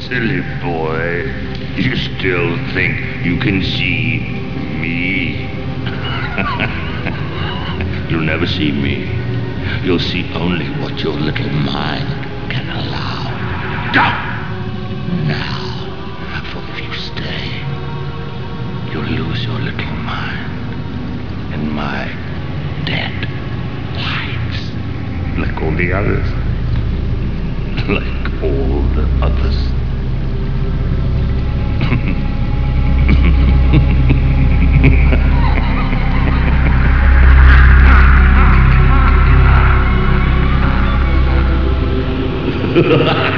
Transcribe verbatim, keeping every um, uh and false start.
Silly boy. You still think you can see me? You'll never see me. You'll see only what your little mind can allow. Go! Now, for if you stay, you'll lose your little mind in my dead lights. Like all the others. Like all the others. Ha ha ha!